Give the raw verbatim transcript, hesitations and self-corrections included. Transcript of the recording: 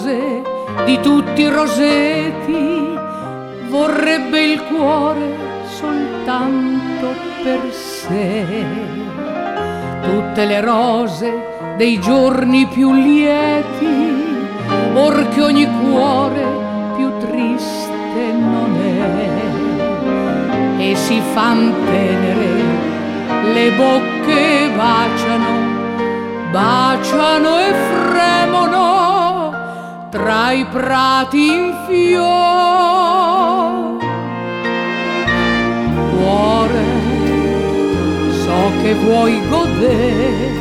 rose, di tutti i roseti, vorrebbe il cuore soltanto per sé. Tutte le rose dei giorni più lieti, or che ogni cuore più triste non è, e si fan tenere, le bocche baciano, baciano e fremono tra i prati in fior. Cuore, so che vuoi godere